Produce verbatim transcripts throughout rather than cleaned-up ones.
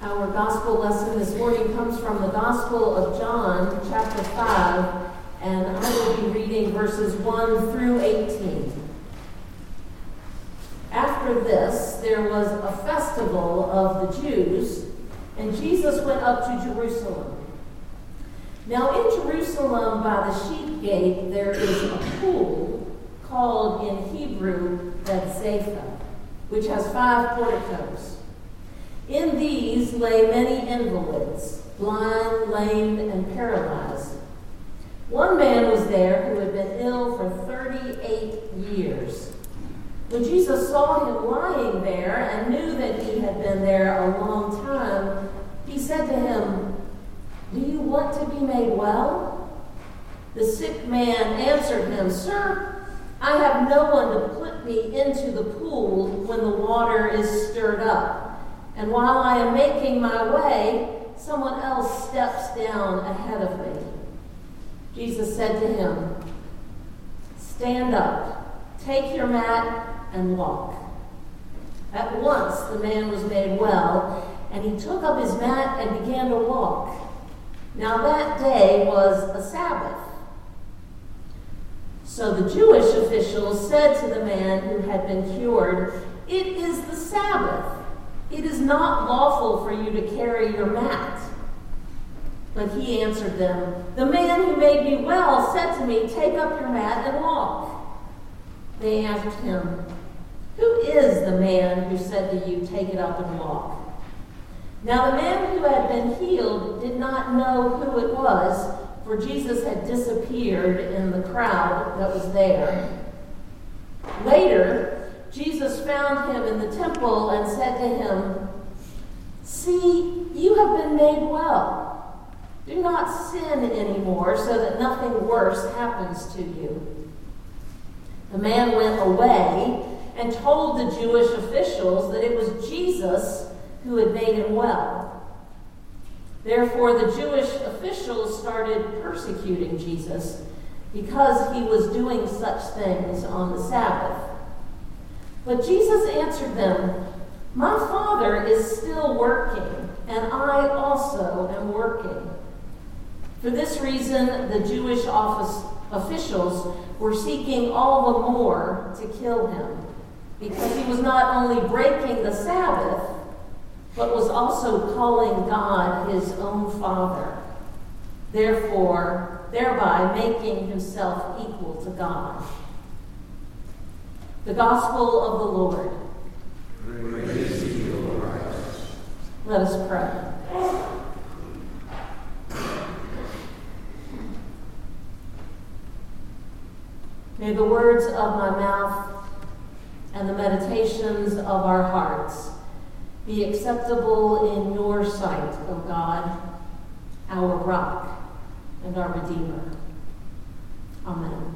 Our gospel lesson this morning comes from the Gospel of John, chapter five, and I will be reading verses one through eighteen. After this, there was a festival of the Jews, and Jesus went up to Jerusalem. Now in Jerusalem by the sheep gate there is a pool called in Hebrew Bethesda, which has five porticos. In these lay many invalids, blind, lame, and paralyzed. One man was there who had been ill for thirty-eight years. When Jesus saw him lying there and knew that he had been there a long time, he said to him, "Do you want to be made well?" The sick man answered him, "Sir, I have no one to put me into the pool when the water is stirred up. And while I am making my way, someone else steps down ahead of me." Jesus said to him, "Stand up, take your mat, and walk." At once the man was made well, and he took up his mat and began to walk. Now that day was a Sabbath. So the Jewish officials said to the man who had been cured, "It is the Sabbath. It is not lawful for you to carry your mat." But he answered them, "The man who made me well said to me, 'Take up your mat and walk.'" They asked him, "Who is the man who said to you, 'Take it up and walk'?" Now the man who had been healed did not know who it was, for Jesus had disappeared in the crowd that was there. Later, Jesus found him in the temple and said to him, "See, you have been made well. Do not sin anymore so that nothing worse happens to you." The man went away and told the Jewish officials that it was Jesus who had made him well. Therefore, the Jewish officials started persecuting Jesus because he was doing such things on the Sabbath. But Jesus answered them, "My Father is still working, and I also am working." For this reason, the Jewish office officials were seeking all the more to kill him, because he was not only breaking the Sabbath, but was also calling God his own Father, therefore, thereby making himself equal to God. The Gospel of the Lord. Praise to you, Lord Christ. Let us pray. May the words of my mouth and the meditations of our hearts be acceptable in your sight, O God, our rock and our Redeemer. Amen.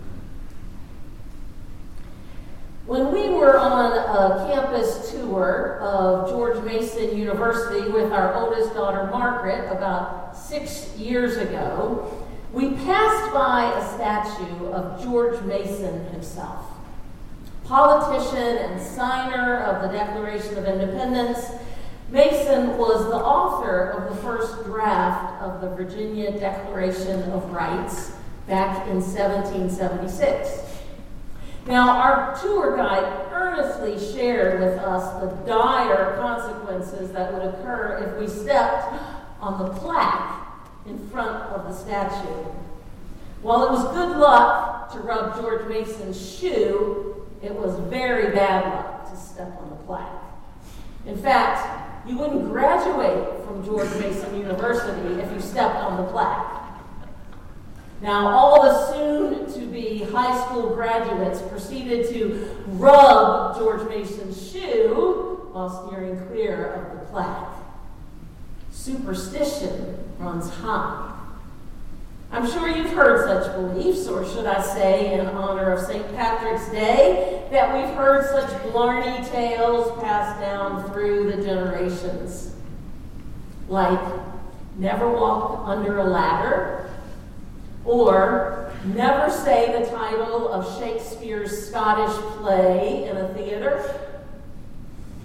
When we were on a campus tour of George Mason University with our oldest daughter, Margaret, about six years ago, we passed by a statue of George Mason himself. Politician and signer of the Declaration of Independence, Mason was the author of the first draft of the Virginia Declaration of Rights back in seventeen seventy-six. Now, our tour guide earnestly shared with us the dire consequences that would occur if we stepped on the plaque in front of the statue. While it was good luck to rub George Mason's shoe, it was very bad luck to step on the plaque. In fact, you wouldn't graduate from George Mason University if you stepped on the plaque. Now, all the soon-to-be high school graduates proceeded to rub George Mason's shoe while steering clear of the plaque. Superstition runs high. I'm sure you've heard such beliefs, or should I say, in honor of Saint Patrick's Day, that we've heard such blarney tales passed down through the generations. Like, never walk under a ladder, or never say the title of Shakespeare's Scottish play in a theater.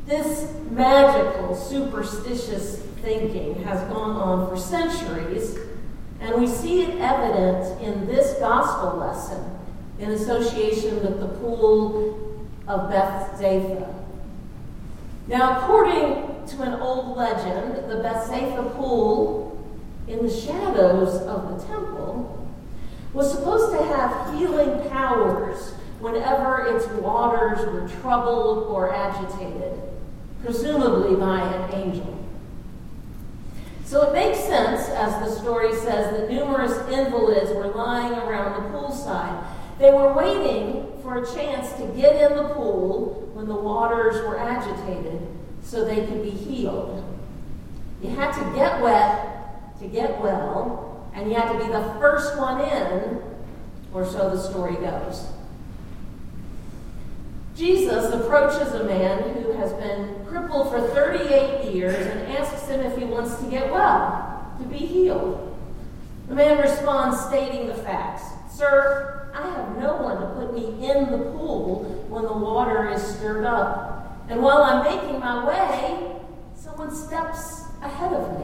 This magical, superstitious thinking has gone on for centuries, and we see it evident in this gospel lesson in association with the pool of Bethsaida. Now, according to an old legend, the Bethsaida pool in the shadows of the temple was supposed to have healing powers whenever its waters were troubled or agitated, presumably by an angel. So it makes sense, as the story says, that numerous invalids were lying around the poolside. They were waiting for a chance to get in the pool when the waters were agitated so they could be healed. You had to get wet to get well, and you had to be the first one in, or so the story goes. Jesus approaches a man who has been crippled for thirty-eight years and asks him if he wants to get well, to be healed. The man responds stating the facts. "Sir, I have no one to put me in the pool when the water is stirred up. And while I'm making my way, someone steps ahead of me."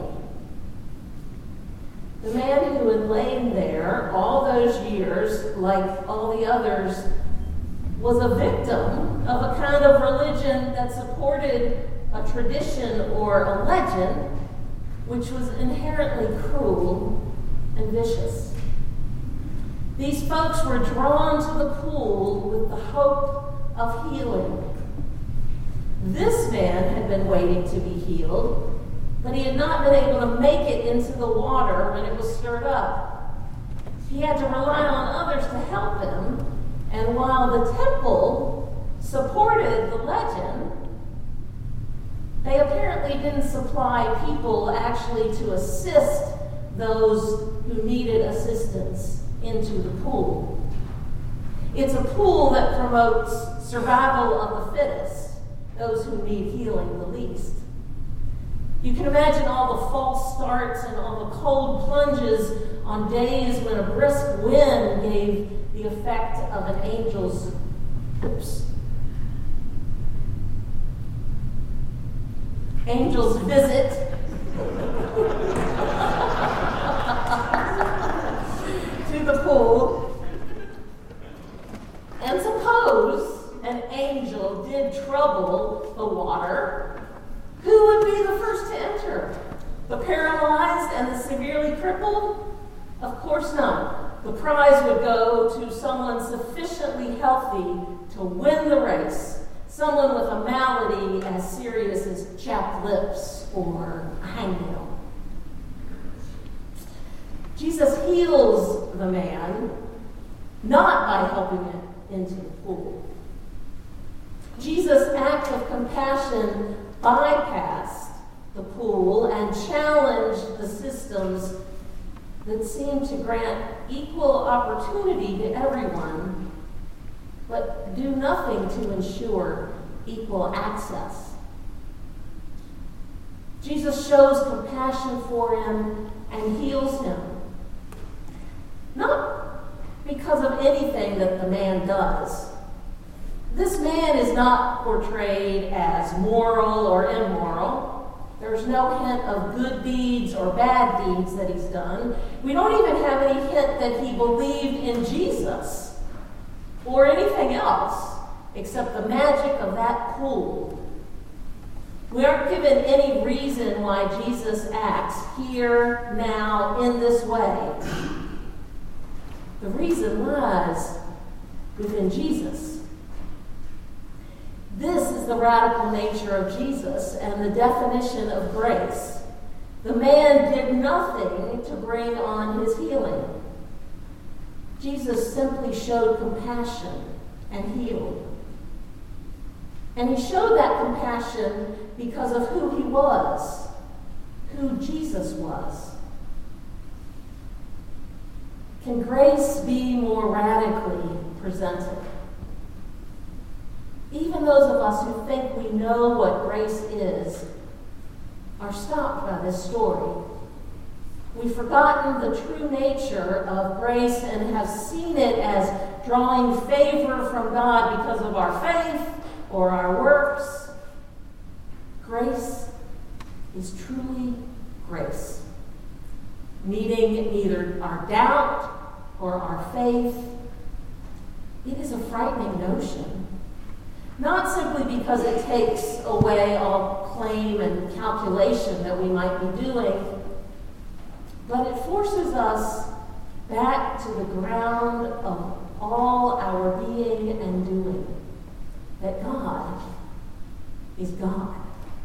The man who had lain there all those years, like all the others, was a victim of a kind of religion that supported a tradition or a legend which was inherently cruel and vicious. These folks were drawn to the pool with the hope of healing. This man had been waiting to be healed, but he had not been able to make it into the water when it was stirred up. He had to rely on others to help him, and while the temple supported the legend, they apparently didn't supply people actually to assist those who needed assistance into the pool. It's a pool that promotes survival of the fittest, those who need healing the least. You can imagine all the false starts and all the cold plunges on days when a brisk wind gave the effect of an angel's oops, angel's visit to the pool. And suppose an angel did trouble the water, who would be the first to enter? The paralyzed and the severely crippled? Of course not. The prize would go to someone sufficiently healthy to win the race, someone with a malady as serious as chapped lips or a hangnail. Jesus heals the man, not by helping him into the pool. Jesus' act of compassion bypassed the pool and challenged the systems that seem to grant equal opportunity to everyone, but do nothing to ensure equal access. Jesus shows compassion for him and heals him, not because of anything that the man does. This man is not portrayed as moral or immoral. There's no hint of good deeds or bad deeds that he's done. We don't even have any hint that he believed in Jesus or anything else except the magic of that pool. We aren't given any reason why Jesus acts here, now, in this way. The reason lies within Jesus. This is the radical nature of Jesus and the definition of grace. The man did nothing to bring on his healing. Jesus simply showed compassion and healed. And he showed that compassion because of who he was, who Jesus was. Can grace be more radically presented? Even those of us who think we know what grace is are stopped by this story. We've forgotten the true nature of grace and have seen it as drawing favor from God because of our faith or our works. Grace is truly grace, meeting neither our doubt or our faith. It is a frightening notion, not simply because it takes away all claim and calculation that we might be doing, but it forces us back to the ground of all our being and doing, that God is God.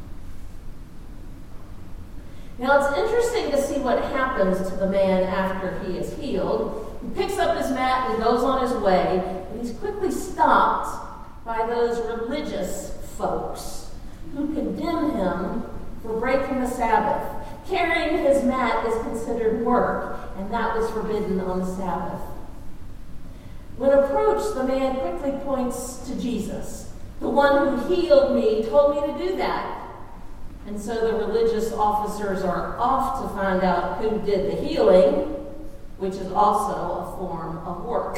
Now, it's interesting to see what happens to the man after he is healed. He picks up his mat and goes on his way, and he's quickly stopped by those religious folks who condemn him for breaking the Sabbath. Carrying his mat is considered work, and that was forbidden on the Sabbath. When approached, the man quickly points to Jesus. The one who healed me told me to do that. And so the religious officers are off to find out who did the healing, which is also a form of work.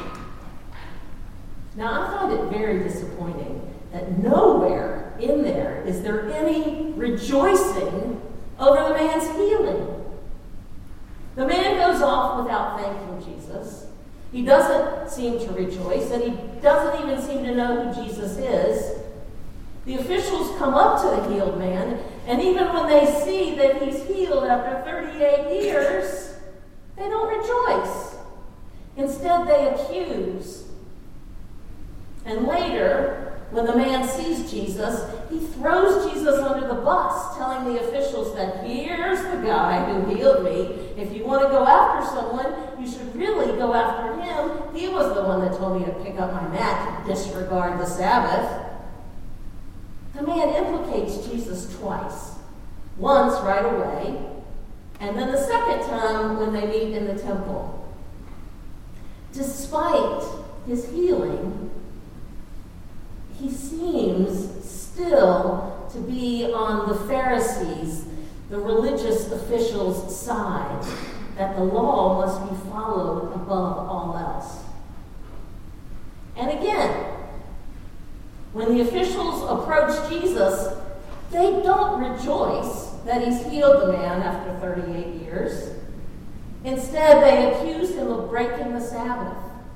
Now, I find it very disappointing that nowhere in there is there any rejoicing over the man's healing. The man goes off without thanking Jesus. He doesn't seem to rejoice, and he doesn't even seem to know who Jesus is. The officials come up to the healed man, and even when they see that he's healed after thirty-eight years, they don't rejoice. Instead, they accuse. And later, when the man sees Jesus, he throws Jesus under the bus, telling the officials that here's the guy who healed me. If you want to go after someone, you should really go after him. He was the one that told me to pick up my mat to disregard the Sabbath. The man implicates Jesus twice. Once right away, and then the second time when they meet in the temple. Despite his healing, he seems still to be on the Pharisees, the religious officials' side, that the law must be followed above all else. And again, when the officials approach Jesus, they don't rejoice that he's healed the man after thirty-eight years. Instead, they accuse him of breaking the Sabbath.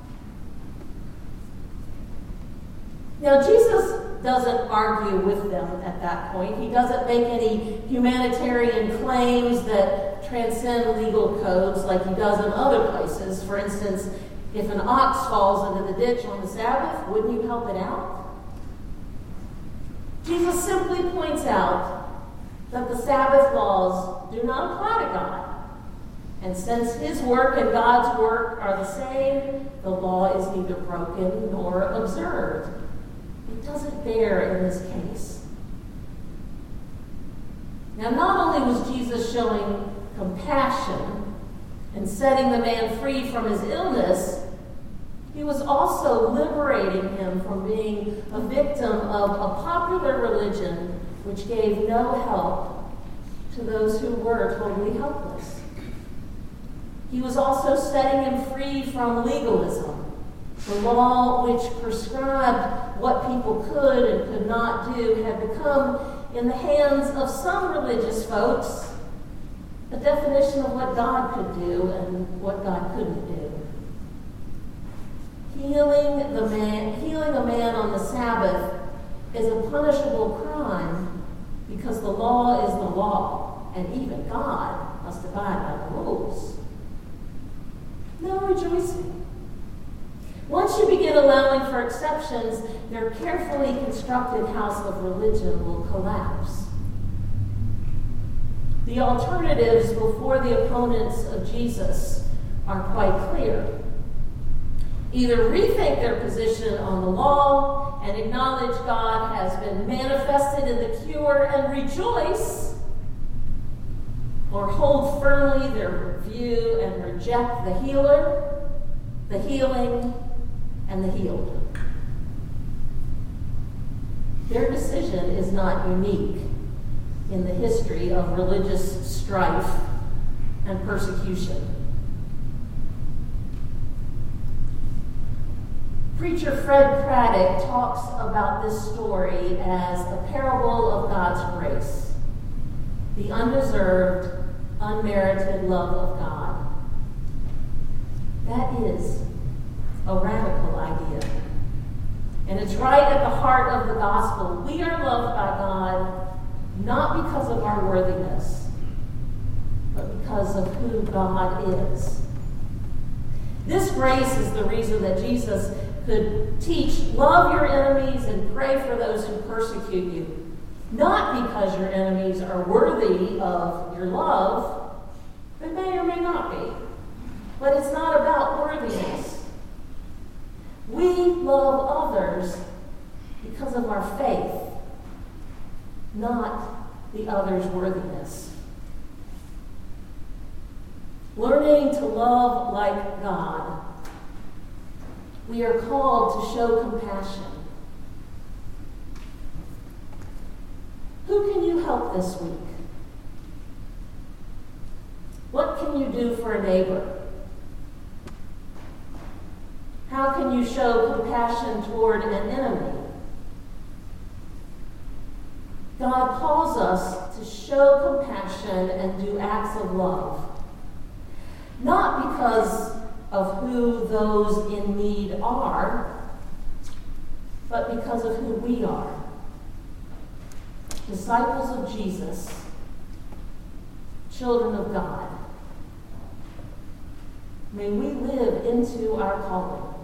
Now, Jesus doesn't argue with them at that point. He doesn't make any humanitarian claims that transcend legal codes like he does in other places. For instance, if an ox falls into the ditch on the Sabbath, wouldn't you help it out? Jesus simply points out that the Sabbath laws do not apply to God. And since his work and God's work are the same, the law is neither broken nor observed. It doesn't bear in this case. Now, not only was Jesus showing compassion and setting the man free from his illness, he was also liberating him from being a victim of a popular religion which gave no help to those who were totally helpless. He was also setting him free from legalism, the law which prescribed what people could and could not do had become, in the hands of some religious folks, a definition of what God could do and what God couldn't do. Healing the man, healing a man on the Sabbath is a punishable crime because the law is the law, and even God must abide by the rules. No rejoicing. Once you begin allowing for exceptions, your carefully constructed house of religion will collapse. The alternatives before the opponents of Jesus are quite clear. Either rethink their position on the law and acknowledge God has been manifested in the cure and rejoice, or hold firmly their view and reject the healer, the healing, and the healed. Their decision is not unique in the history of religious strife and persecution. Preacher Fred Craddock talks about this story as a parable of God's grace, the undeserved, unmerited love of God. That is a radical idea. And it's right at the heart of the gospel. We are loved by God not because of our worthiness, but because of who God is. This grace is the reason that Jesus could teach, love your enemies and pray for those who persecute you. Not because your enemies are worthy of your love. They may or may not be. But it's not about worthiness. We love others because of our faith, not the other's worthiness. Learning to love like God, we are called to show compassion. Who can you help this week? What can you do for a neighbor? How can you show compassion toward an enemy? God calls us to show compassion and do acts of love, not because of who those in need are, but because of who we are. Disciples of Jesus, children of God. May we live into our calling.